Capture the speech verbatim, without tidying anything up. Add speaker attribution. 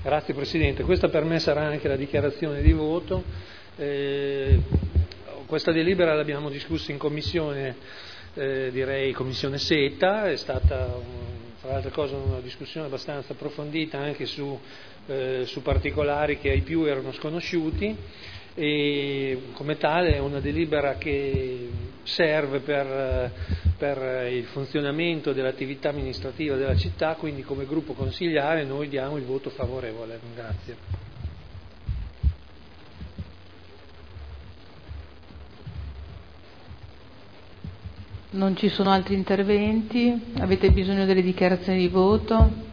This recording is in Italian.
Speaker 1: Grazie Presidente, questa per me sarà anche la dichiarazione di voto. Eh, questa delibera l'abbiamo discussa in commissione, eh, direi commissione SETA, è stata tra le altre cose una discussione abbastanza approfondita anche su, eh, su particolari che ai più erano sconosciuti, e come tale è una delibera che serve per, per il funzionamento dell'attività amministrativa della città, quindi come gruppo consigliare noi diamo il voto favorevole. Grazie.
Speaker 2: Non ci sono altri interventi? Avete bisogno delle dichiarazioni di voto?